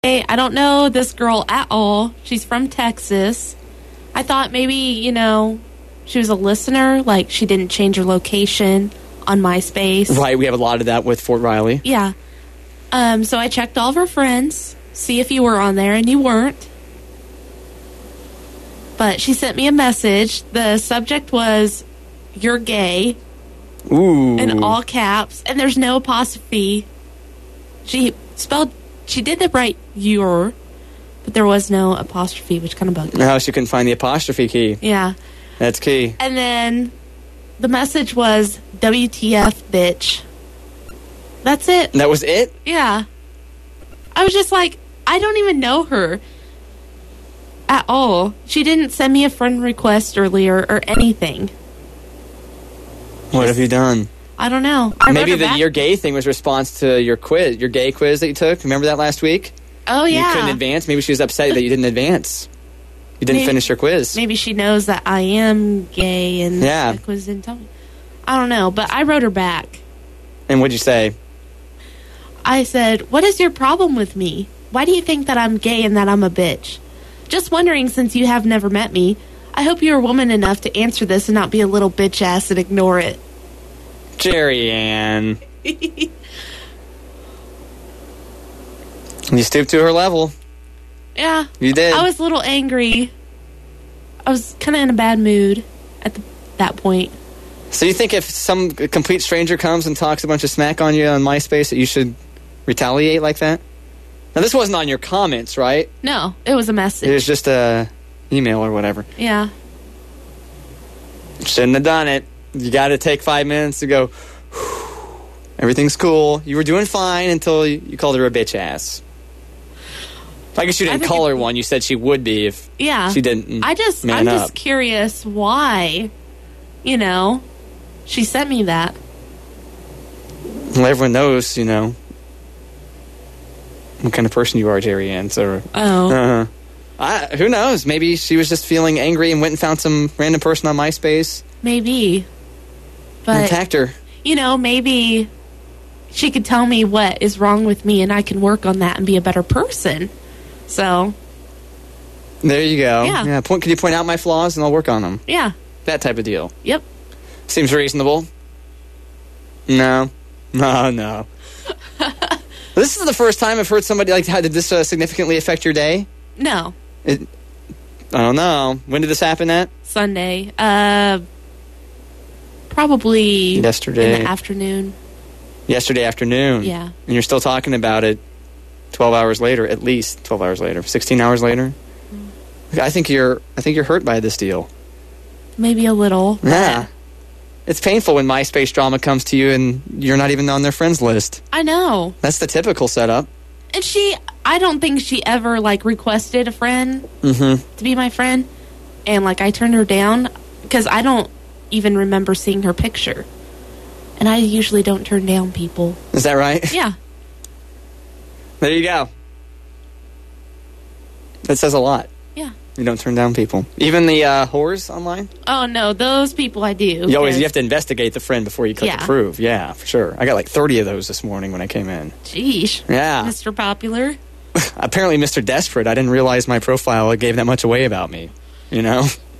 Hey, I don't know this girl at all. She's from Texas. I thought maybe, she was a listener, like she didn't change her location on MySpace. Right, we have a lot of that with Fort Riley. Yeah. So I checked all of her friends, see if you were on there, and you weren't. But she sent me a message. The subject was, "You're gay." Ooh. In all caps, and there's no apostrophe. She did the right "your," but there was no apostrophe, which kind of bugged me. No, she couldn't find the apostrophe key. Yeah. That's key. And then the message was, "WTF, bitch." That's it. That was it? Yeah. I was just like, I don't even know her at all. She didn't send me a friend request earlier or anything. What have you done? I don't know. Maybe the "you're gay" thing was response to your gay quiz that you took. Remember that last week? Oh, yeah. You couldn't advance. Maybe she was upset that you didn't advance. You didn't finish your quiz. Maybe she knows that I am gay and the quiz didn't tell me. I don't know, but I wrote her back. And what'd you say? I said, "What is your problem with me? Why do you think that I'm gay and that I'm a bitch? Just wondering, since you have never met me, I hope you're woman enough to answer this and not be a little bitch ass and ignore it." Jerry Ann. You stooped to her level. Yeah. You did. I was a little angry. I was kind of in a bad mood at that point. So you think if some complete stranger comes and talks a bunch of smack on you on MySpace that you should retaliate like that? Now, this wasn't on your comments, right? No, it was a message. It was just a email or whatever. Yeah. Shouldn't have done it. You got to take 5 minutes to go, everything's cool. You were doing fine until you called her a bitch ass. I guess you didn't call her one. You said she would be if she didn't. I'm just curious why, she sent me that. Well, everyone knows, what kind of person you are, Jerry Ann. So, who knows? Maybe she was just feeling angry and went and found some random person on MySpace. Maybe. But, and attacked her. Maybe she could tell me what is wrong with me and I can work on that and be a better person. So. There you go. Yeah. Can you point out my flaws and I'll work on them? Yeah. That type of deal. Yep. Seems reasonable. No. This is the first time I've heard somebody how did this significantly affect your day? No. I don't know. When did this happen at? Sunday. Probably yesterday. In the afternoon. Yesterday afternoon? Yeah. And you're still talking about it 12 hours later, at least 12 hours later, 16 hours later? I think you're hurt by this deal. Maybe a little. Yeah. It's painful when MySpace drama comes to you and you're not even on their friends list. I know. That's the typical setup. And I don't think she ever, requested a friend to be my friend. And, I turned her down because I don't even remember seeing her picture. And I usually don't turn down people. Is that right? Yeah. There you go. That says a lot. Yeah. You don't turn down people. Even the whores online? Oh, no. Those people I do. You have to investigate the friend before you click approve. Yeah, for sure. I got 30 of those this morning when I came in. Jeez. Yeah. Mr. Popular. Apparently Mr. Desperate. I didn't realize my profile gave that much away about me.